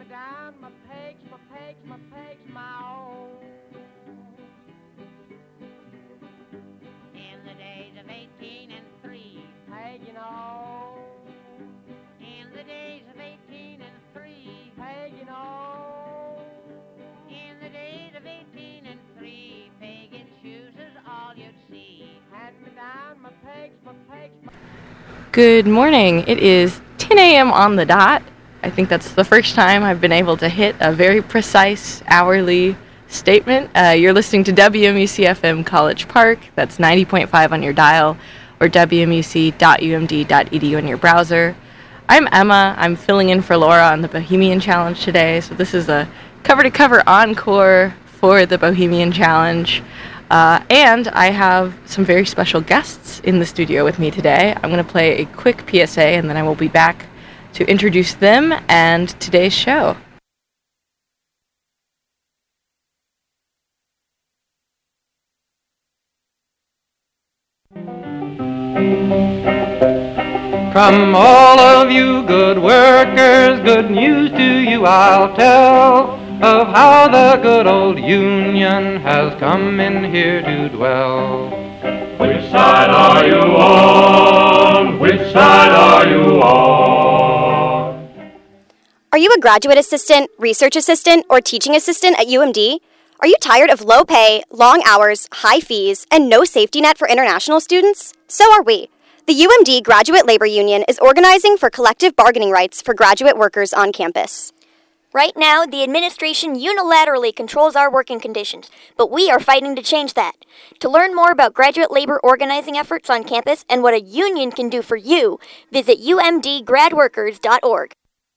down my pegs, my own. In the days of 18 and 3, pegging on. In the days of 18 and 3, pegging on. In the days of 18 and 3, pegging shoes is all you'd see. Hand me down my pegs, my... Good morning. It is 10 a.m. on the dot. I think that's the first time I've been able to hit a very precise hourly statement. You're listening to WMUC-FM College Park. That's 90.5 on your dial, or wmuc.umd.edu in your browser. I'm Emma. I'm filling in for Laura on the Bohemian Challenge today. So this is a cover-to-cover encore for the Bohemian Challenge. And I have some very special guests in the studio with me today. I'm going to play a quick PSA, and then I will be back to introduce them and today's show. From all of you good workers, good news to you I'll tell, of how the good old Union has come in here to dwell. Which side are you on? Which side are you on? Are you a graduate assistant, research assistant, or teaching assistant at UMD? Are you tired of low pay, long hours, high fees, and no safety net for international students? So are we. The UMD Graduate Labor Union is organizing for collective bargaining rights for graduate workers on campus. Right now, the administration unilaterally controls our working conditions, but we are fighting to change that. To learn more about graduate labor organizing efforts on campus and what a union can do for you, visit umdgradworkers.org.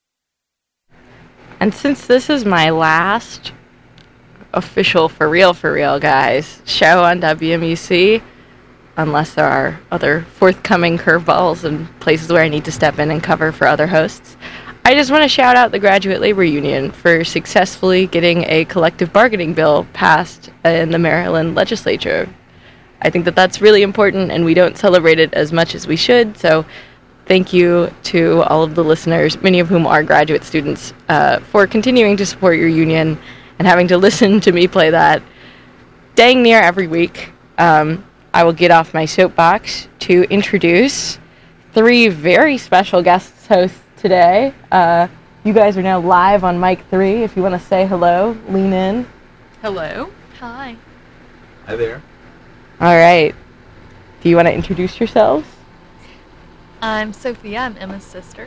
And since this is my last official for real, guys, show on WMUC, unless there are other forthcoming curveballs and places where I need to step in and cover for other hosts, I just want to shout out the Graduate Labor Union for successfully getting a collective bargaining bill passed in the Maryland legislature. I think that that's really important, and we don't celebrate it as much as we should, so thank you to all of the listeners, many of whom are graduate students, for continuing to support your union and having to listen to me play that dang near every week. I will get off my soapbox to introduce three very special guest hosts today. You guys are now live on mic 3. If you want to say hello, lean in. Hello. Hi. Hi there. All right. Do you want to introduce yourselves? I'm Sophia. I'm Emma's sister.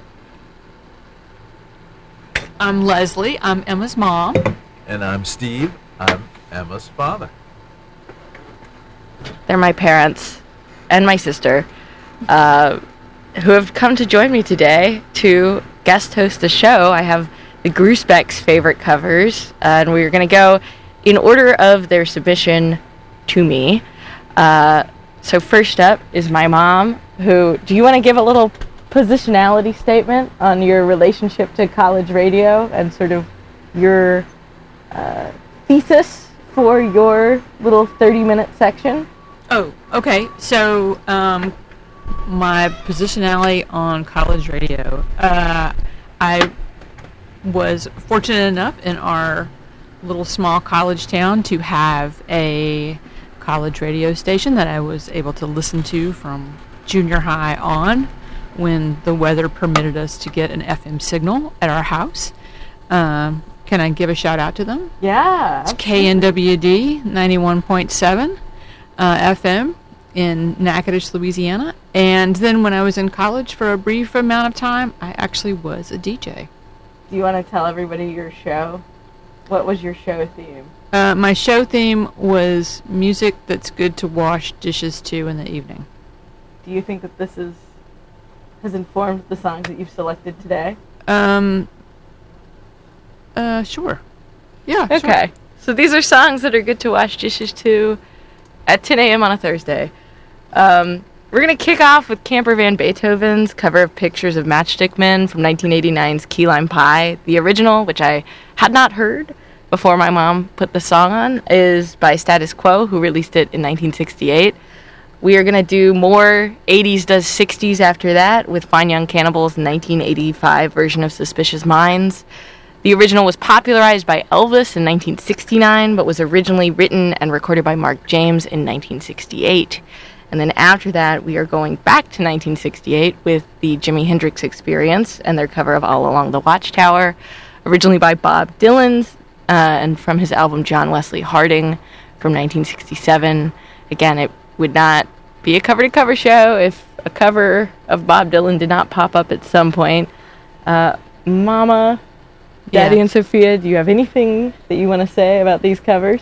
I'm Leslie. I'm Emma's mom. And I'm Steve. I'm Emma's father. They're my parents and my sister, who have come to join me today to guest host a show. I have the Gruesbeck's favorite covers, and we're going to go in order of their submission to me. So first up is my mom, who, do you want to give a little positionality statement on your relationship to college radio and sort of your thesis for your little 30-minute section? Oh, okay. So, my positionality on college radio. I was fortunate enough in our little small college town to have a college radio station that I was able to listen to from junior high on when the weather permitted us to get an FM signal at our house. Can I give a shout out to them? Yeah. It's KNWD 91.7 FM in Natchitoches, Louisiana. And then when I was in college for a brief amount of time, I actually was a DJ. Do you want to tell everybody your show? What was your show theme? My show theme was music that's good to wash dishes to in the evening. Do you think that this has informed the songs that you've selected today? Sure. Yeah, okay. Sure. So these are songs that are good to wash dishes to at 10 a.m. on a Thursday. We're going to kick off with Camper Van Beethoven's cover of Pictures of Matchstick Men from 1989's Key Lime Pie. The original, which I had not heard before my mom put the song on, is by Status Quo, who released it in 1968. We are going to do more 80s does 60s after that with Fine Young Cannibals' 1985 version of Suspicious Minds. The original was popularized by Elvis in 1969, but was originally written and recorded by Mark James in 1968. And then after that, we are going back to 1968 with the Jimi Hendrix Experience and their cover of All Along the Watchtower, originally by Bob Dylan and from his album John Wesley Harding from 1967. Again, it would not be a cover-to-cover show if a cover of Bob Dylan did not pop up at some point. Mama, Daddy, and Sophia, do you have anything that you want to say about these covers?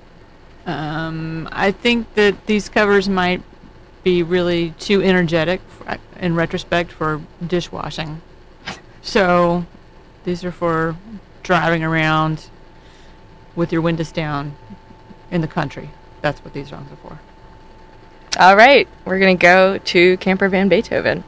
I think that these covers might be really too energetic in retrospect for dishwashing. So these are for driving around with your windows down in the country. That's what these songs are for. All right, we're going to go to Camper Van Beethoven.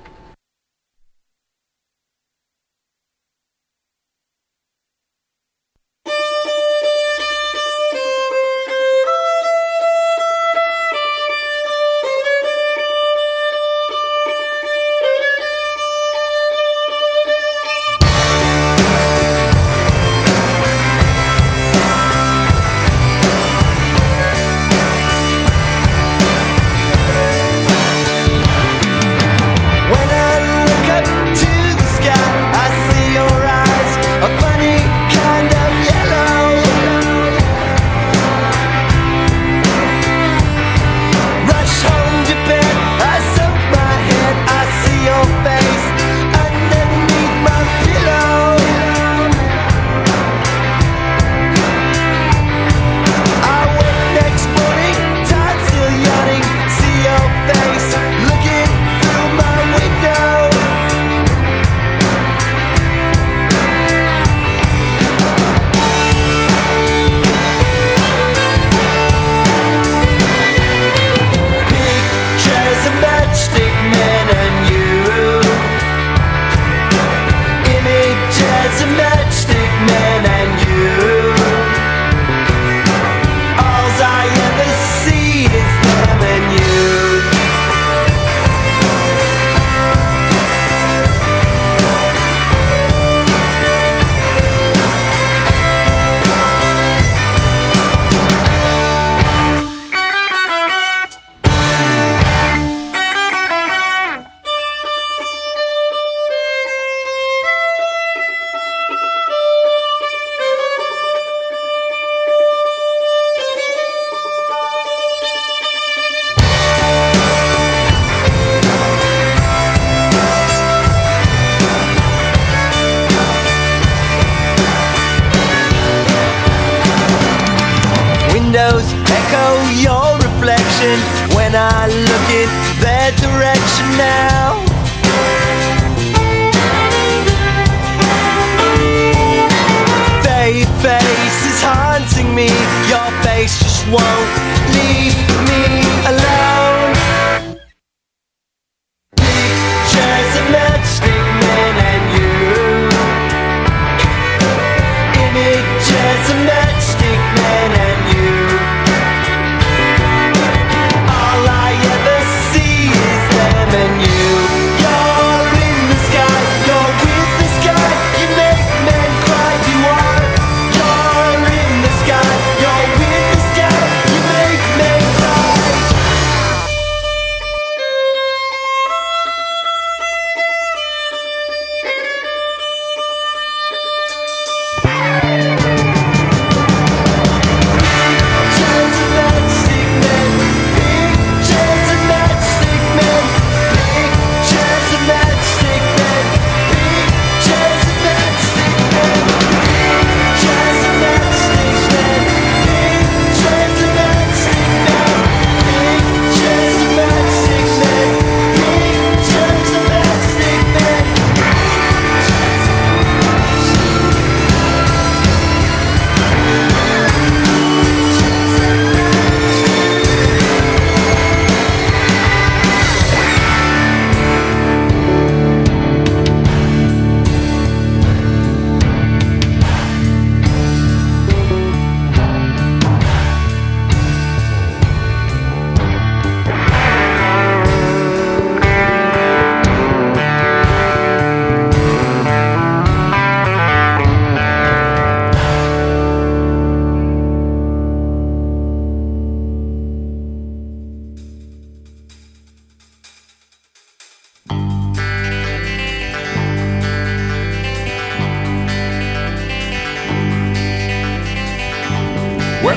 Well,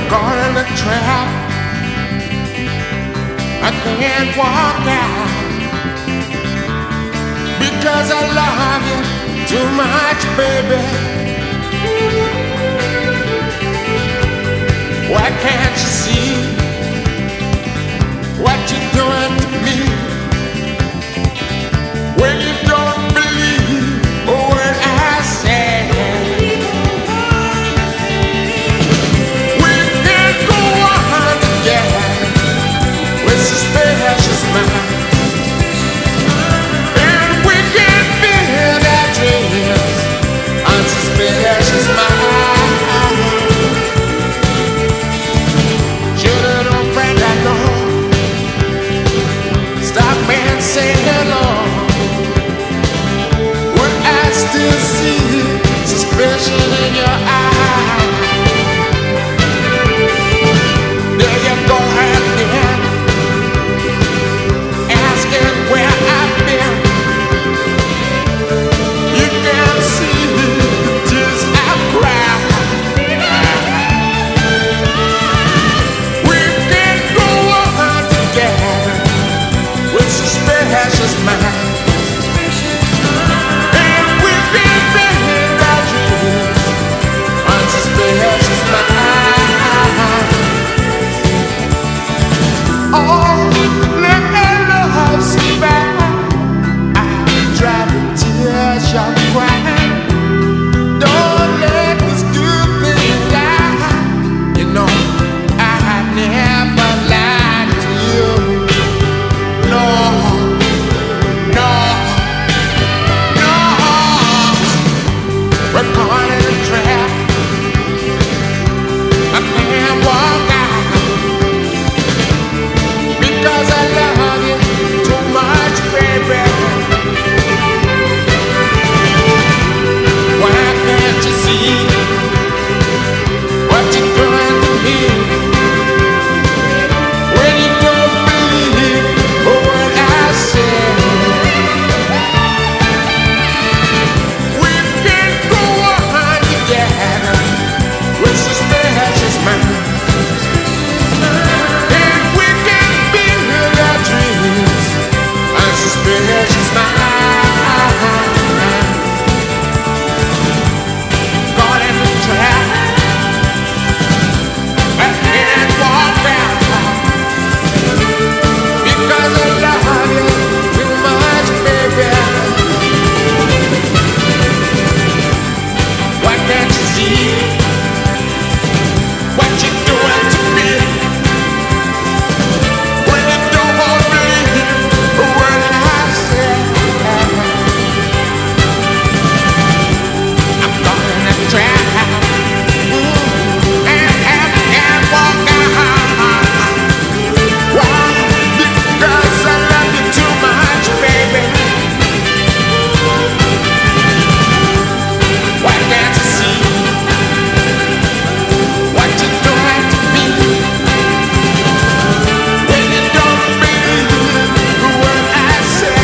caught in a trap. I can't walk out because I love you too much, baby. Why can't you see what you're doing to me? When you don't believe a word I say, we can't go on together with suspicious minds, and we can't build our dreams on suspicious minds. Should've known, friend, I know. Stop and say hello. Would I still see suspicion in your eyes? There you go again, asking where I've been. You can see the tears I've cried. We can go on together with suspicious minds, and we can build our dreams on suspicious minds. Oh, let love survive. I try to tears your crying. Don't let this good thing die. You know I never lied to you. No, no, no. We're caught in a trap. I can't walk out because I love you too much, baby. Why can't you see what you're doing to me? When you don't believe a word I say, we can go on together with suspicious minds, and we can build our dreams on suspicious minds. Caught in the trap, I can't walk out because I love you too much, baby. Why can't you see what you're doing to me? When you don't believe a word I say, I'm caught in a trap, and can't walk out. Why? Because I love you too much, baby. Why can't you see what you're doing to me? When you don't believe the word I say.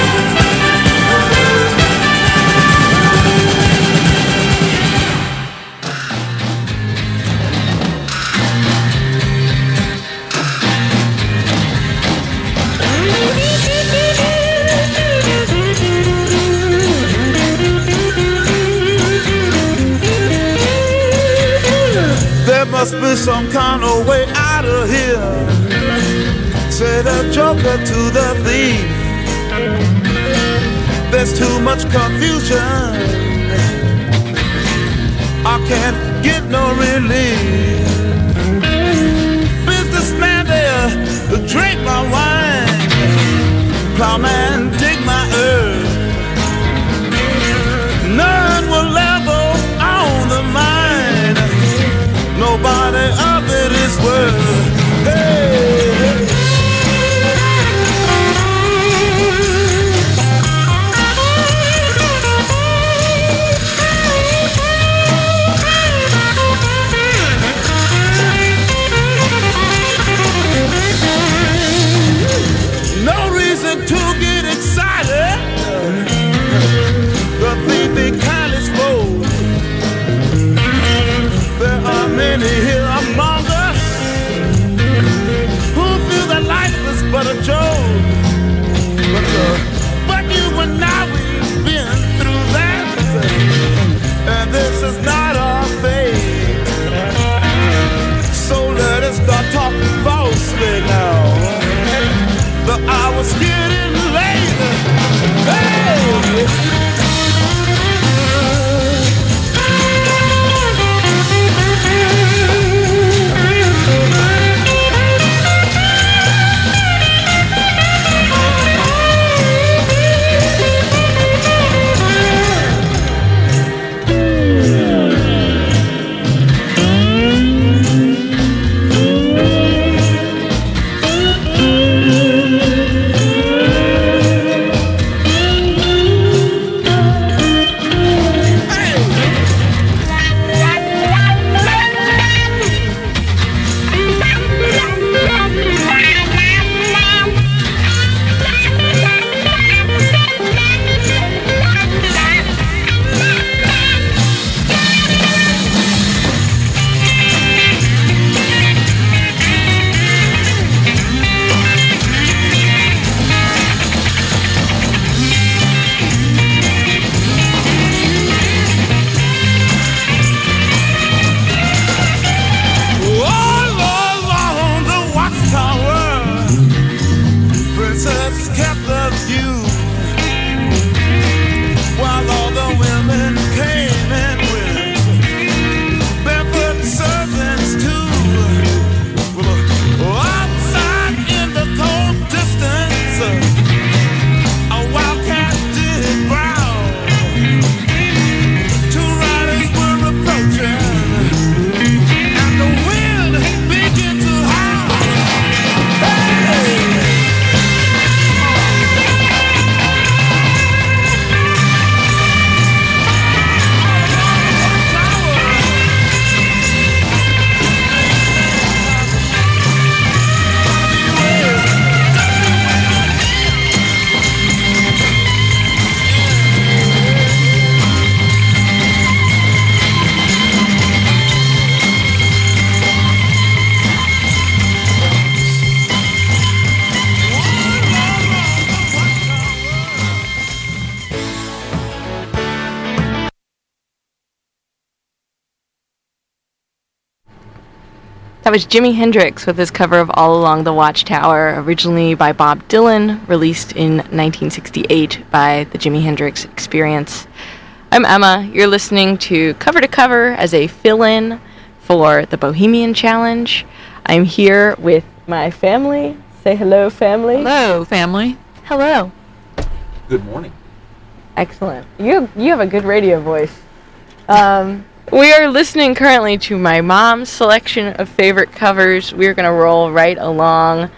There must be some kind of way out of here, said the joker to the thief. There's too much confusion, I can't get no relief. Businessman there, drink my wine. Plowman, dig my earth. None will level on the mine. Nobody of it is worth. Hey, no reason to get excited. That was Jimi Hendrix with his cover of All Along the Watchtower, originally by Bob Dylan, released in 1968 by the Jimi Hendrix Experience. I'm Emma. You're listening to Cover to Cover as a fill-in for the Bohemian Challenge. I'm here with my family. Say hello, family. Hello, family. Hello. Good morning. Excellent. You have a good radio voice. We are listening currently to my mom's selection of favorite covers. We're going to roll right along.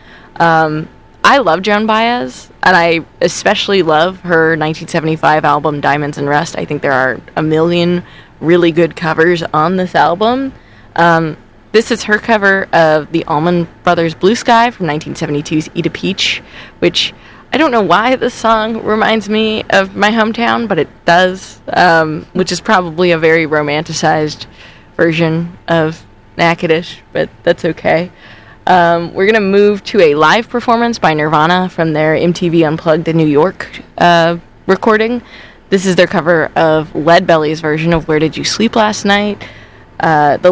I love Joan Baez, and I especially love her 1975 album Diamonds and Rust. I think there are a million really good covers on this album. This is her cover of the Allman Brothers' Blue Sky from 1972's Eat a Peach, which I don't know why this song reminds me of my hometown, but it does, which is probably a very romanticized version of Natchitoches, but that's okay. We're going to move to a live performance by Nirvana from their MTV Unplugged in New York recording. This is their cover of Leadbelly's version of Where Did You Sleep Last Night? The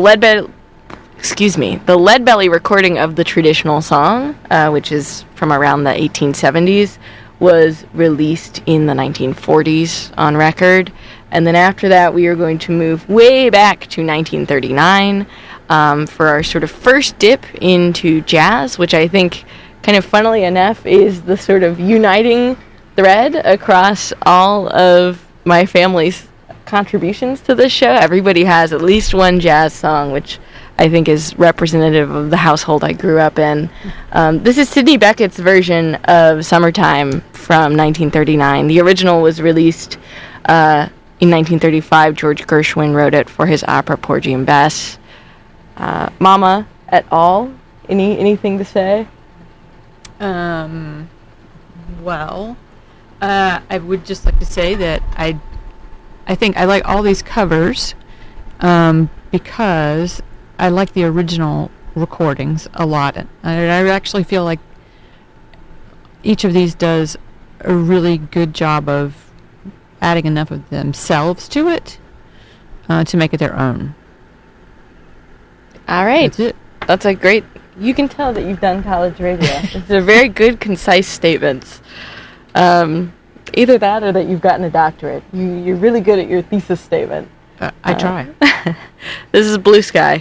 Leadbelly recording of the traditional song, which is from around the 1870s, was released in the 1940s on record. And then after that, we are going to move way back to 1939 for our sort of first dip into jazz, which I think, kind of funnily enough, is the sort of uniting thread across all of my family's contributions to this show. Everybody has at least one jazz song, which I think is representative of the household I grew up in. This is Sidney Beckett's version of Summertime from 1939. The original was released in 1935. George Gershwin wrote it for his opera Porgy and Bess. Mama et al., anything to say? Well, I would just like to say that I think I like all these covers because I like the original recordings a lot. I actually feel like each of these does a really good job of adding enough of themselves to it to make it their own. All right. That's it. That's a great... You can tell that you've done college radio. It's a very good, concise statements. Either that or that you've gotten a doctorate. You're really good at your thesis statement. I try. This is Blue Sky.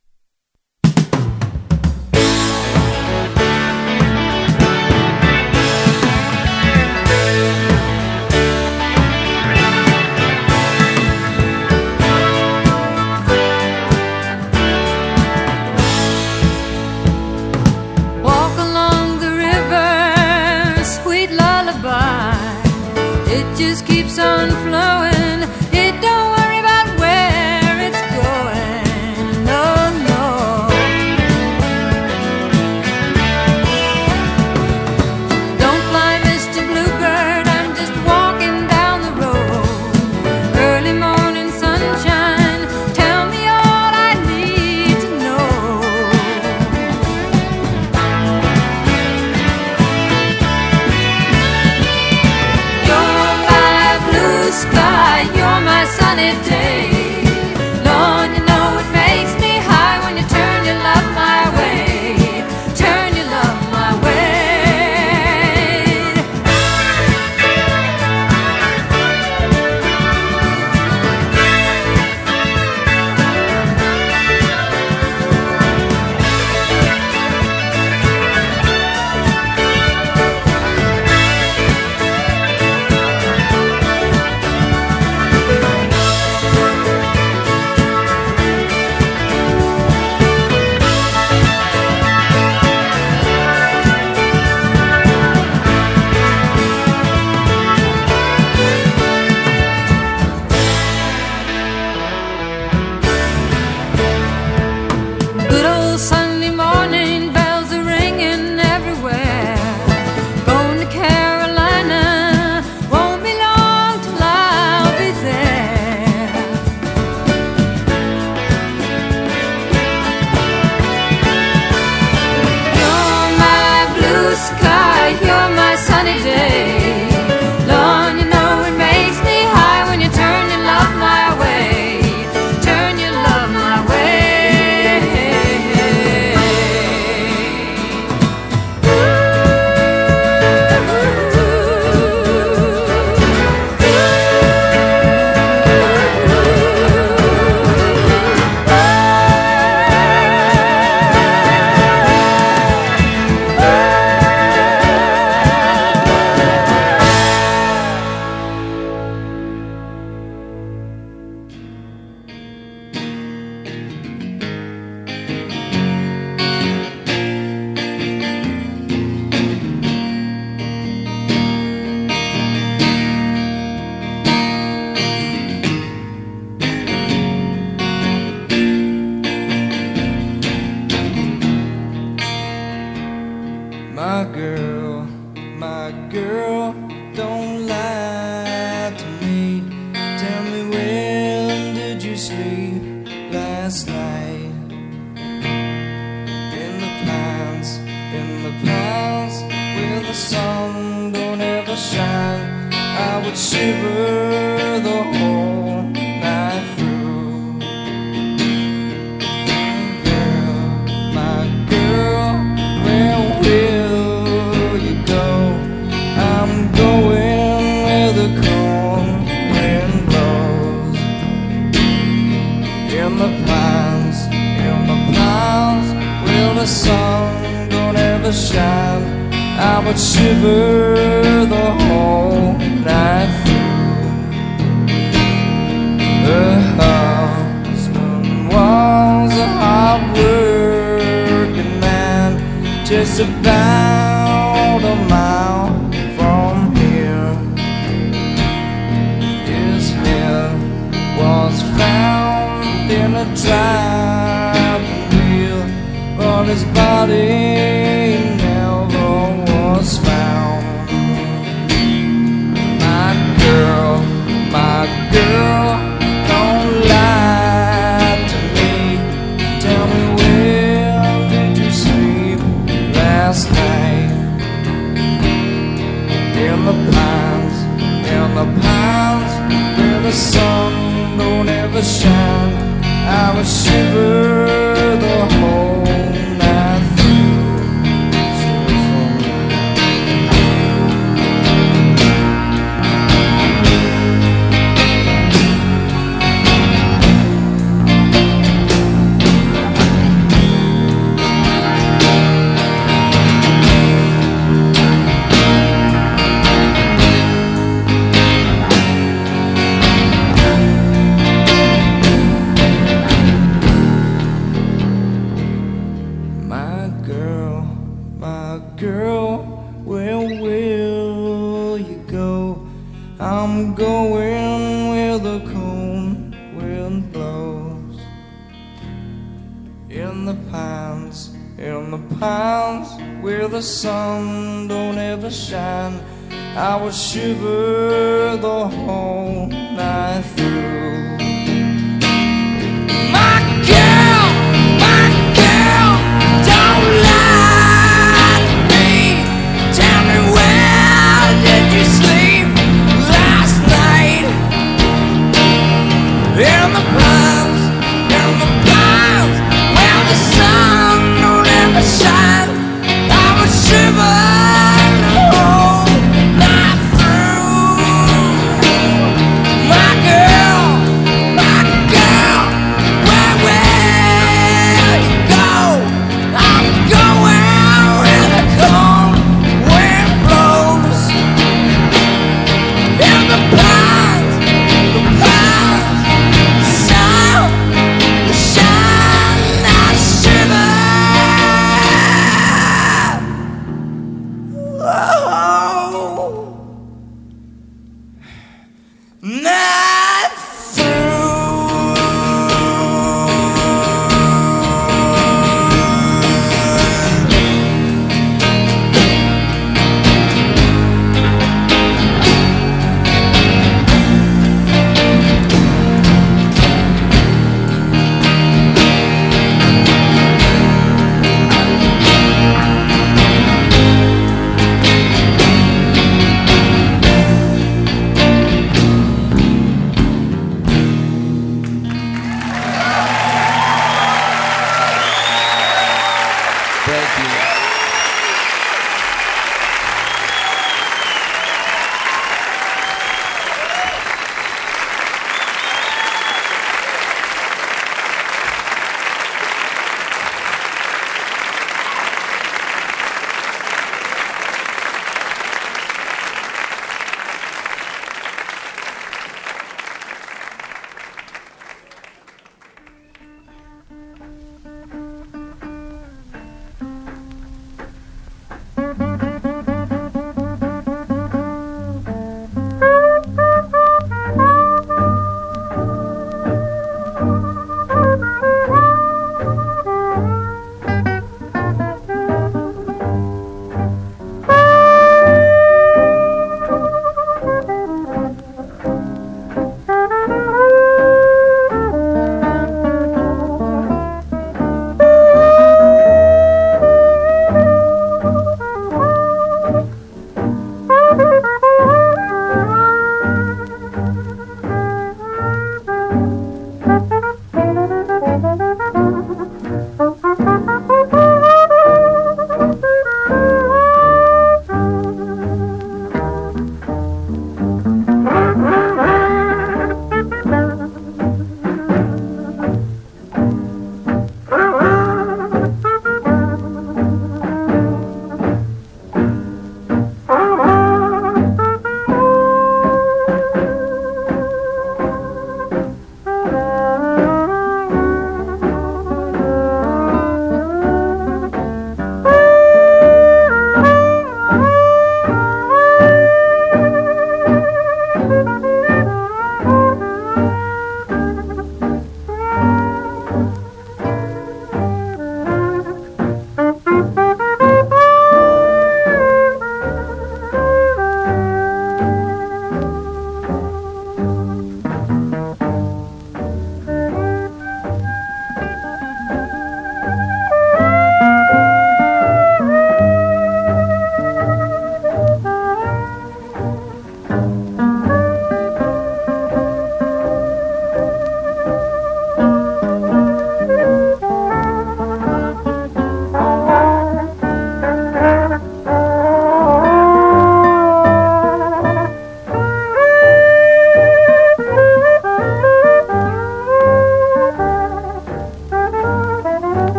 Keeps on flowing. It don't worry about where it's going. No. last night. In the pines, where the sun don't ever shine, I would shiver the whole night through. Girl, my girl, where will you go? I'm going where the cold wind blows. In the pines, where the sun don't ever shine, I would shiver the whole night through. Her husband was a hard-working man, just about a mile from here. His head was found in a driving wheel, but his body never was found. My girl, don't lie to me. Tell me, where did you sleep last night? In the pines, where the sun don't ever shine, I would shiver the whole night through. My girl, where will you go? I'm going where the cold wind blows. In the pines, where the sun don't ever shine, I would shiver the whole night through. My girl, don't lie to me. Tell me, where did you sleep last night? In the pines, where the sun don't ever shine, I would shiver the whole night through. My girl, where will you go? I'm going where the cold wind blows. In the pines, sun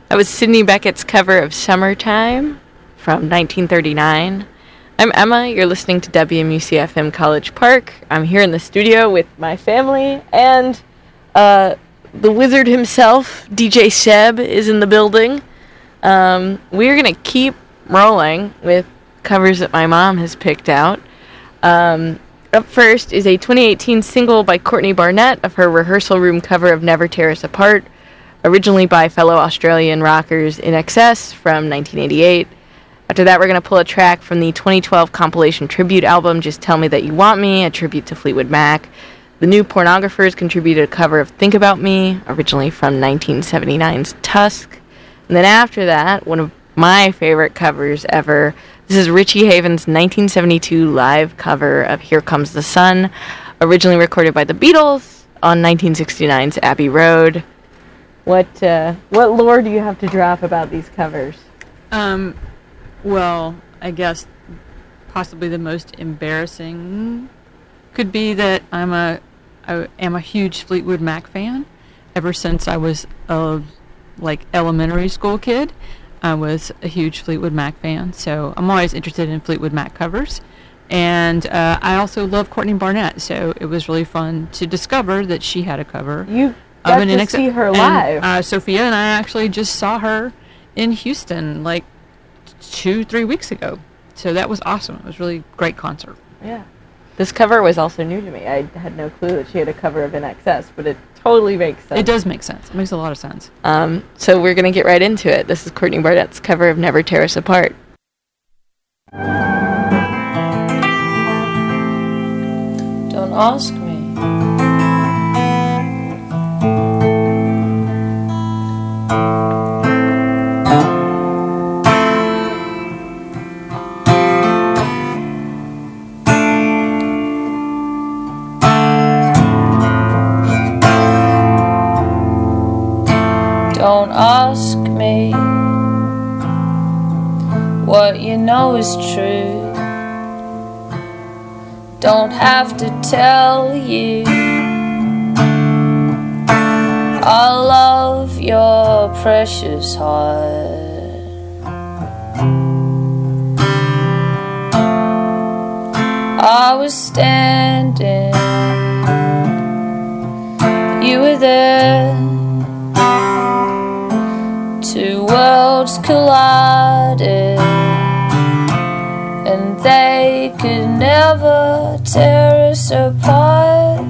That was Sidney Beckett's cover of Summertime from 1939. I'm Emma. You're listening to WMUC-FM College Park. I'm here in the studio with my family, and the wizard himself, DJ Seb, is in the building. We're going to keep rolling with covers that my mom has picked out. Up first is a 2018 single by Courtney Barnett of her rehearsal room cover of Never Tear Us Apart, originally by fellow Australian rockers In Excess from 1988. After that, we're going to pull a track from the 2012 compilation tribute album, Just Tell Me That You Want Me, a tribute to Fleetwood Mac. The New Pornographers contributed a cover of Think About Me, originally from 1979's Tusk. And then after that, one of my favorite covers ever, this is Richie Haven's 1972 live cover of Here Comes the Sun, originally recorded by the Beatles on 1969's Abbey Road. What lore do you have to drop about these covers? Well, I guess possibly the most embarrassing could be that I am a huge Fleetwood Mac fan. Ever since I was a elementary school kid, I was a huge Fleetwood Mac fan, so I'm always interested in Fleetwood Mac covers. And I also love Courtney Barnett, so it was really fun to discover that she had a cover. You got to see her live. And, Sophia and I actually just saw her in Houston 2-3 weeks ago. So that was awesome. It was a really great concert. Yeah. This cover was also new to me. I had no clue that she had a cover of In Excess, but it totally makes sense. It does make sense. It makes a lot of sense. So we're going to get right into it. This is Courtney Barnett's cover of Never Tear Us Apart. Don't ask me. Don't ask me what you know is true. Don't have to tell you I love your precious heart. I was standing, you were there. Two worlds collided, and they could never tear us apart.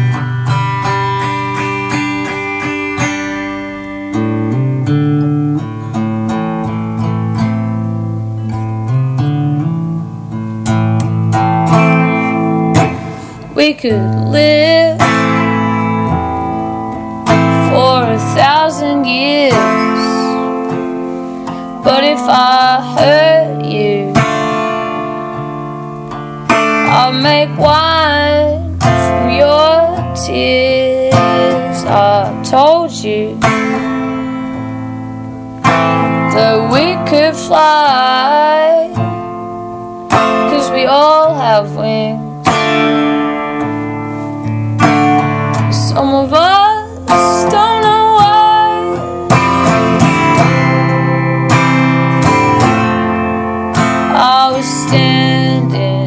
We could live for 1,000 years, but if I hurt you, I'll make wine from your tears. I told you that we could fly, 'cause we all have wings. Some of us don't know why. I was standing,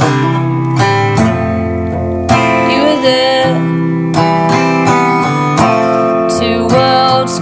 you were there. Two worlds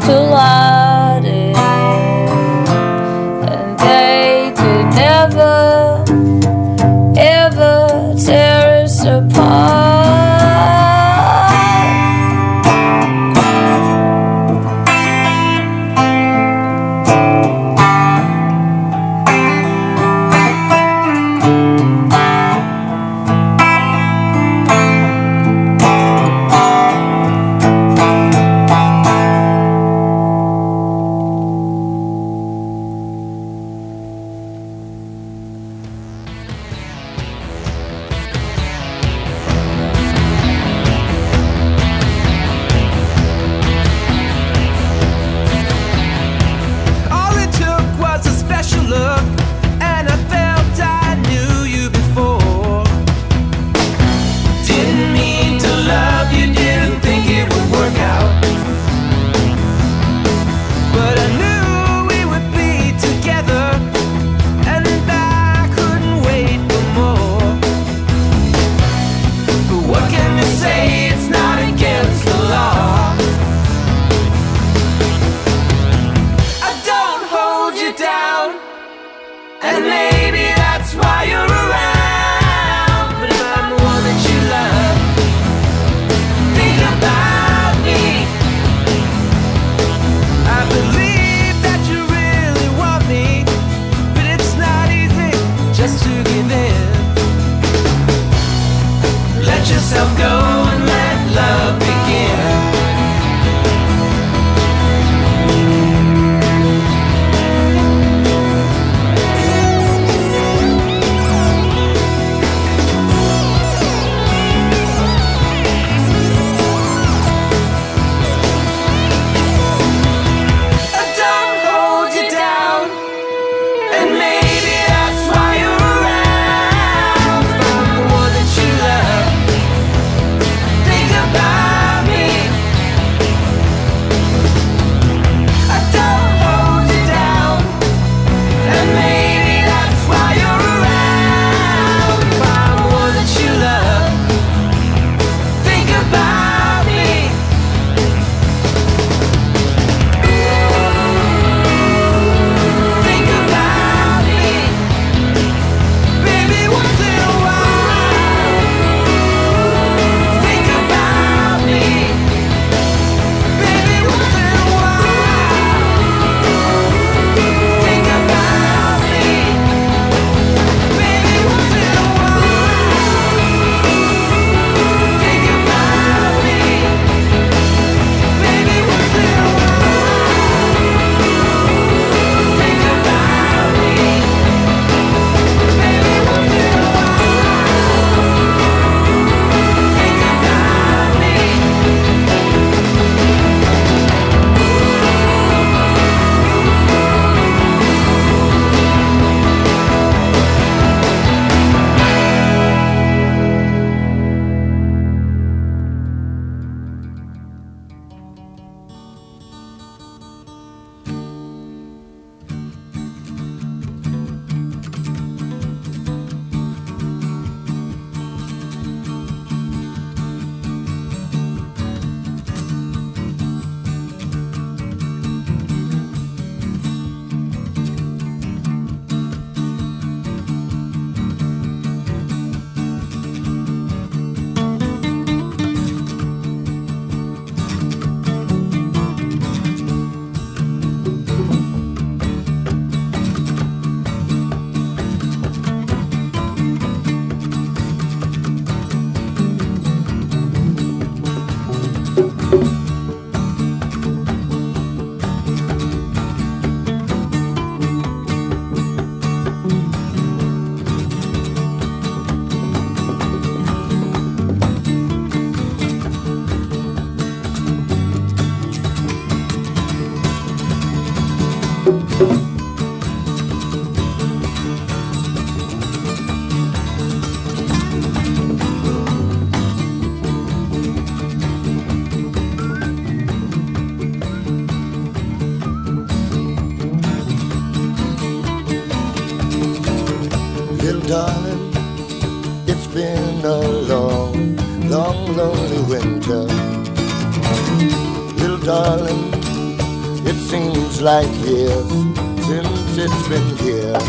darling, it's been a long, long, lonely winter. Little darling, it seems like years since it's been here.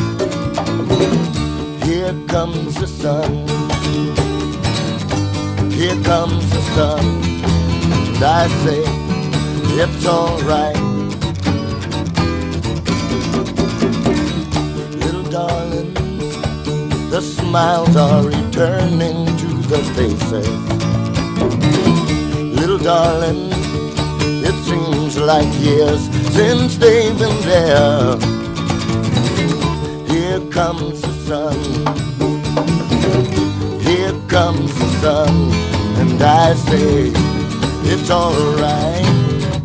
Here comes the sun, here comes the sun, and I say it's alright. Little darling, the smiles are returning to the faces. Little darling, it seems like years since they've been there. Here comes the sun, here comes the sun, and I say it's alright.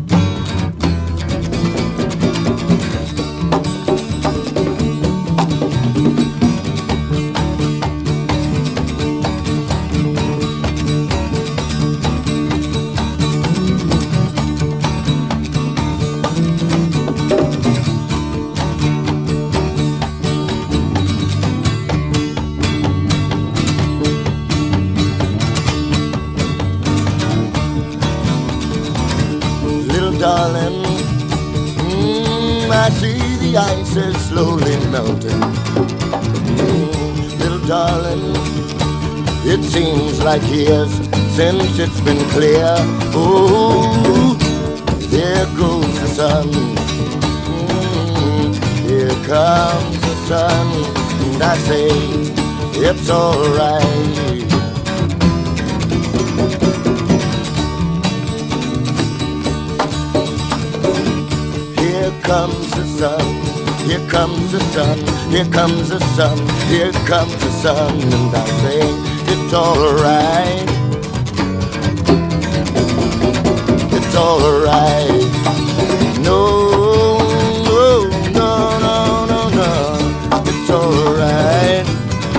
Darling, I see the ice is slowly melting. Little darling, it seems like years since it's been clear. Oh, there goes the sun. Here comes the sun, and I say it's alright. Here comes the sun, here comes the sun, here comes the sun, here comes the sun, and I say it's alright. It's alright. No, no, no, no, no, no, it's alright.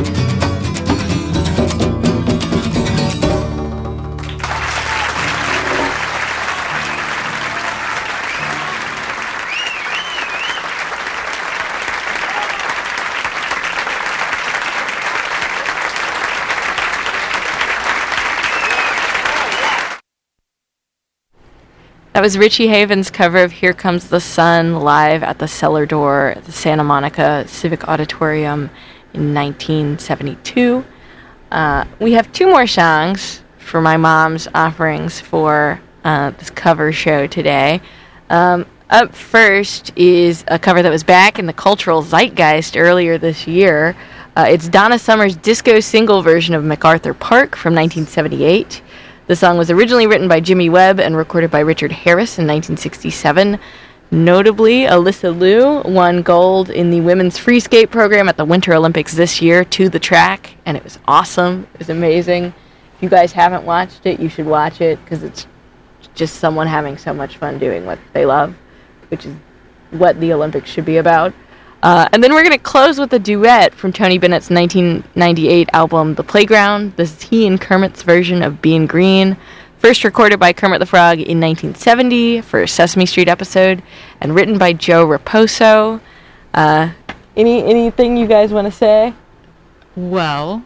That was Richie Havens' cover of Here Comes the Sun live at the Cellar Door at the Santa Monica Civic Auditorium in 1972. We have two more songs for my mom's offerings for this cover show today. Up first is a cover that was back in the cultural zeitgeist earlier this year. It's Donna Summer's disco single version of MacArthur Park from 1978. The song was originally written by Jimmy Webb and recorded by Richard Harris in 1967. Notably, Alyssa Liu won gold in the women's free skate program at the Winter Olympics this year to the track, and it was awesome. It was amazing. If you guys haven't watched it, you should watch it, because it's just someone having so much fun doing what they love, which is what the Olympics should be about. And then we're going to close with a duet from Tony Bennett's 1998 album, The Playground. This is he and Kermit's version of Being Green, first recorded by Kermit the Frog in 1970 for a Sesame Street episode, and written by Joe Raposo. Anything you guys want to say? Well,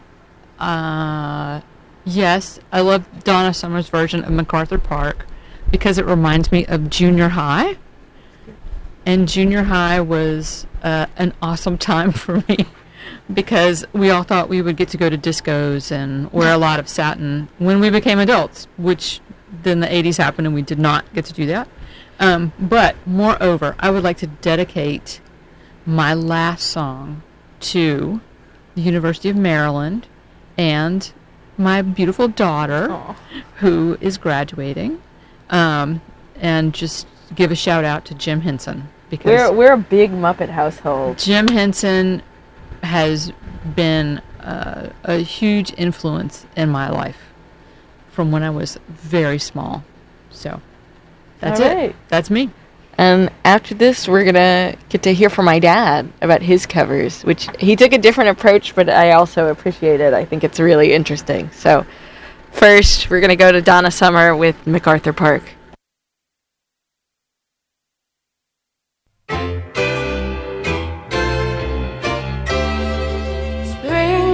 yes, I love Donna Summer's version of MacArthur Park because it reminds me of junior high. And junior high was an awesome time for me because we all thought we would get to go to discos and wear a lot of satin when we became adults, which then the 80s happened and we did not get to do that. But moreover, I would like to dedicate my last song to the University of Maryland and my beautiful daughter, who is graduating, and just give a shout out to Jim Henson. Because we're a big Muppet household. Jim Henson has been a huge influence in my life from when I was very small. So that's it. That's me. And after this, we're going to get to hear from my dad about his covers, which he took a different approach, but I also appreciate it. I think it's really interesting. So first, we're going to go to Donna Summer with MacArthur Park. Spring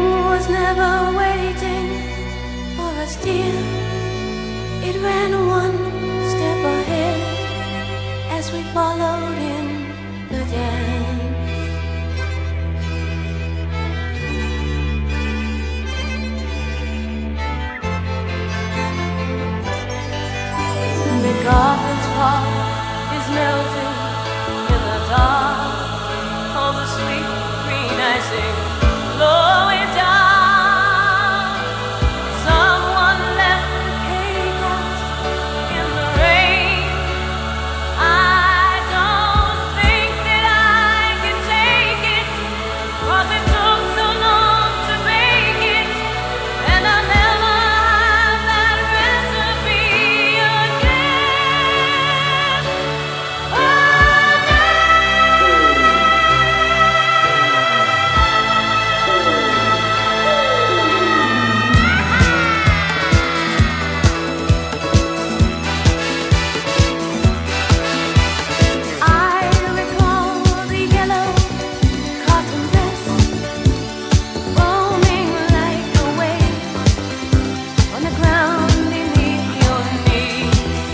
It ran one step ahead as we followed in the dance. McGoffin's heart is melting in the dark. All the sweet green icing blowing down. Someone left the cake out in the rain. I don't think that I can take it, 'cause it took so long to make it, and I'll never have that recipe again. Oh, I recall the yellow cotton dress foaming like a wave on the ground beneath your knee.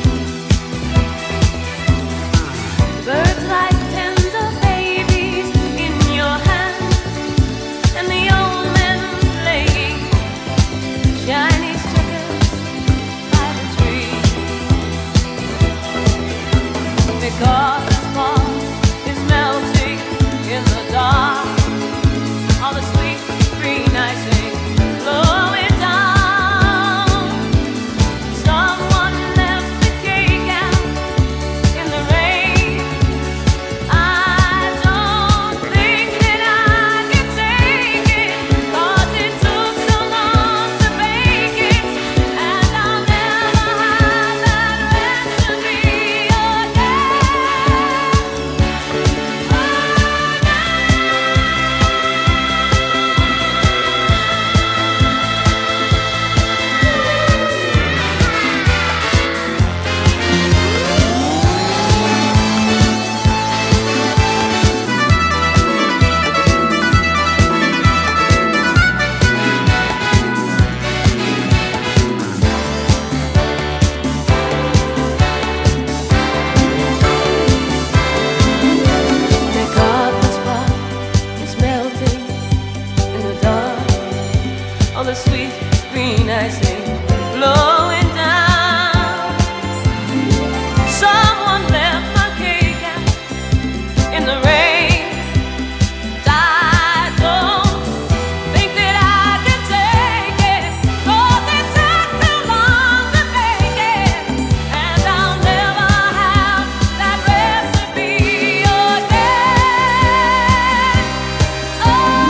Birds like tender babies in your hands, and the old men playing Chinese checkers by the tree. Because this fall is melting in the dark, all the sweet green icing blowing down. Someone left the cake out in the rain. I don't think that I can take it, 'cause it took so long to bake it, and I'll never have that recipe again. McGoffin's pot is melting in the dark, all the sweet green icing blowing down. Someone left my cake out in the rain. I don't think that I can take it, 'cause it took too long to bake it, and I'll never have that recipe again. Oh,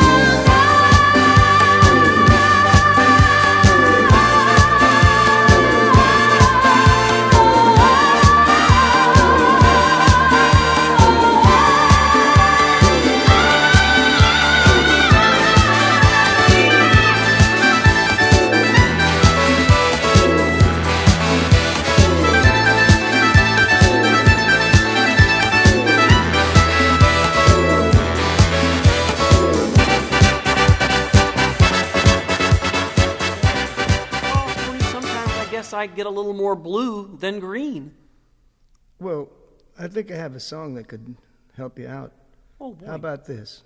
Sometimes I guess I get a little more blue than green. Well, I think I have a song that could help you out. Oh, boy. How about this?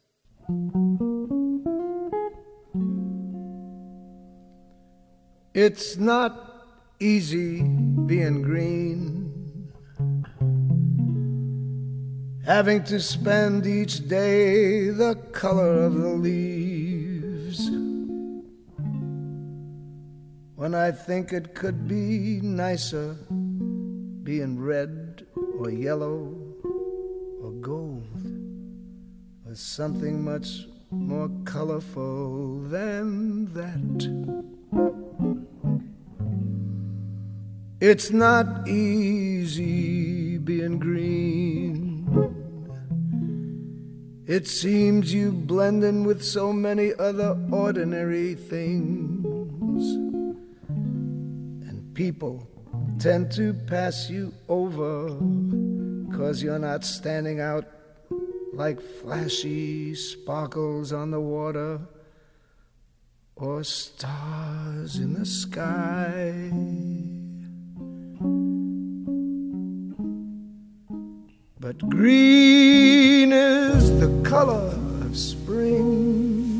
It's not easy being green, having to spend each day the color of the leaves, when I think it could be nicer being red or yellow or gold or something much more colorful than that. It's not easy being green. It seems you blend in with so many other ordinary things, and people tend to pass you over 'cause you're not standing out like flashy sparkles on the water or stars in the sky. But green is the color of spring,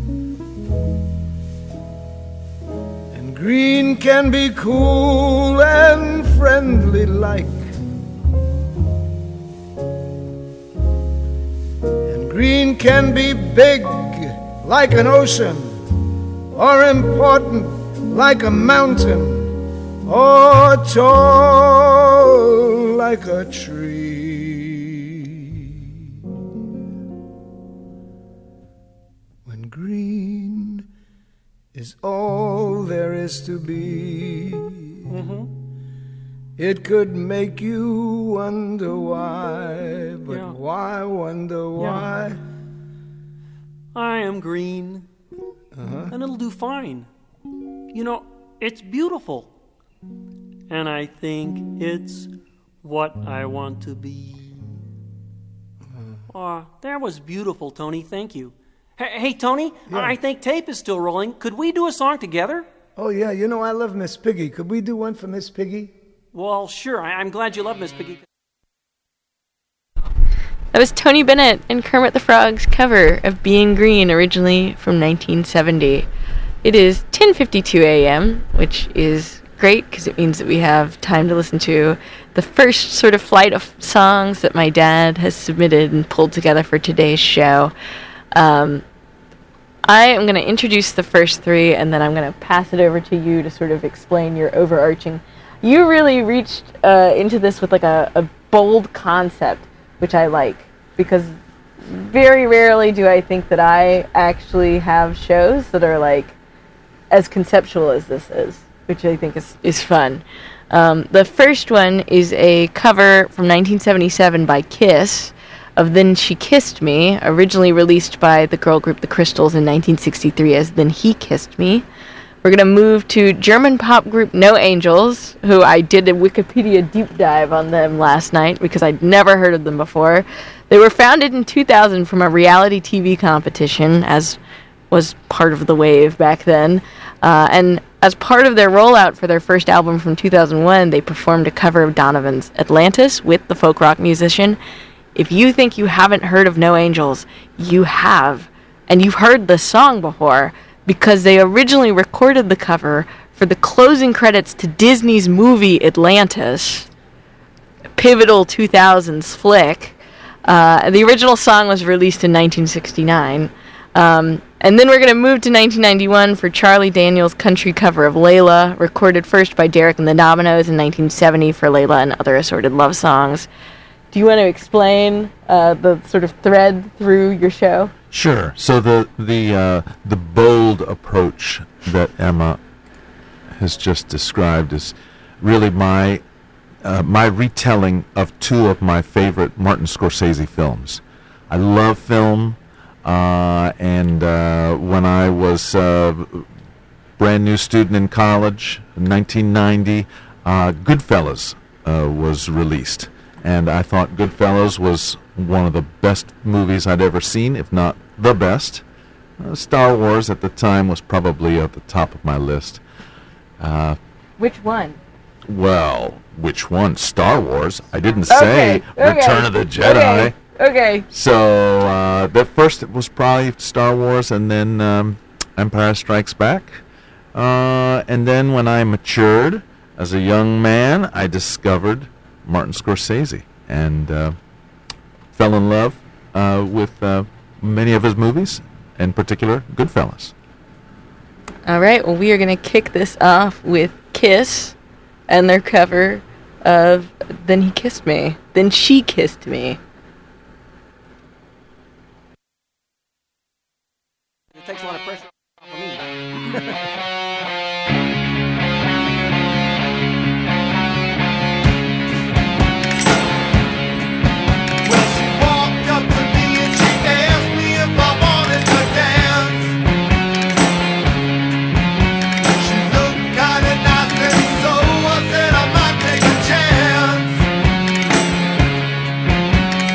and green can be cool and friendly like, and green can be big like an ocean, or important like a mountain, or tall like a tree. When green is all there is to be, it could make you wonder why, but why wonder why? I am green, and it'll do fine. You know, it's beautiful, and I think it's what I want to be. That was beautiful, Tony. Thank you. Hey, Tony, I think tape is still rolling. Could we do a song together? Oh, yeah, you know I love Miss Piggy. Could we do one for Miss Piggy? Well, sure. I'm glad you love Miss Piggy. That was Tony Bennett and Kermit the Frog's cover of Being Green, originally from 1970. It is 10:52 a.m., which is great because it means that we have time to listen to the first sort of flight of songs that my dad has submitted and pulled together for today's show. I am going to introduce the first three, and then I'm going to pass it over to you to sort of explain your overarching. You really reached into this with like a bold concept, which I like, because very rarely do I think that I actually have shows that are like as conceptual as this is, which I think is fun. The first one is a cover from 1977 by Kiss of Then She Kissed Me, originally released by the girl group The Crystals in 1963 as Then He Kissed Me. We're going to move to German pop group No Angels, who I did a Wikipedia deep dive on them last night because I'd never heard of them before. They were founded in 2000 from a reality TV competition, as was part of the wave back then. And as part of their rollout for their first album from 2001, they performed a cover of Donovan's Atlantis with the folk rock musician. If you think you haven't heard of No Angels, you have. And you've heard the song before, because they originally recorded the cover for the closing credits to Disney's movie Atlantis, a pivotal 2000s flick. The original song was released in 1969. And then we're going to move to 1991 for Charlie Daniels' country cover of Layla, recorded first by Derek and the Dominoes in 1970 for Layla and Other Assorted Love Songs. Do you want to explain the sort of thread through your show? Sure. So the bold approach that Emma has just described is really my retelling of two of my favorite Martin Scorsese films. I love film, and when I was a brand new student in college in 1990, Goodfellas was released. And I thought Goodfellas was one of the best movies I'd ever seen, if not the best. Star Wars at the time was probably at the top of my list. Which one? Well, which one? Star Wars. I didn't say Return of the Jedi. Okay. So the first it was probably Star Wars, and then Empire Strikes Back. And then when I matured as a young man, I discovered Martin Scorsese and fell in love with many of his movies, in particular Goodfellas. All right, well, we are going to kick this off with Kiss and their cover of Then He Kissed Me. Then She Kissed Me. It takes a lot of pressure off of me. She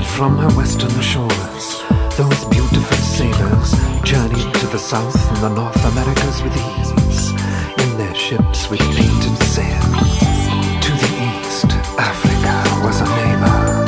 from her western shores, those beautiful sailors journeyed to the south and the North Americas with ease, in their ships with painted